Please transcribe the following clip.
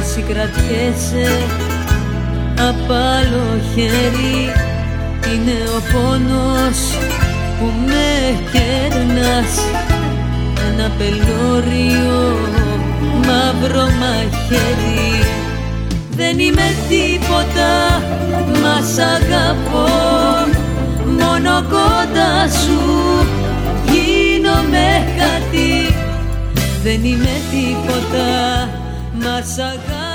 εσύ κρατιέσαι απ' άλλο χέρι. Είναι ο πόνος που με κερνάς, ένα πελώριο μαύρο μαχαίρι. Δεν είμαι τίποτα, μα σ' αγαπώ, μόνο κοντά σου γίνομαι κάτι. Δεν είμαι τίποτα, μα σ' αγαπώ.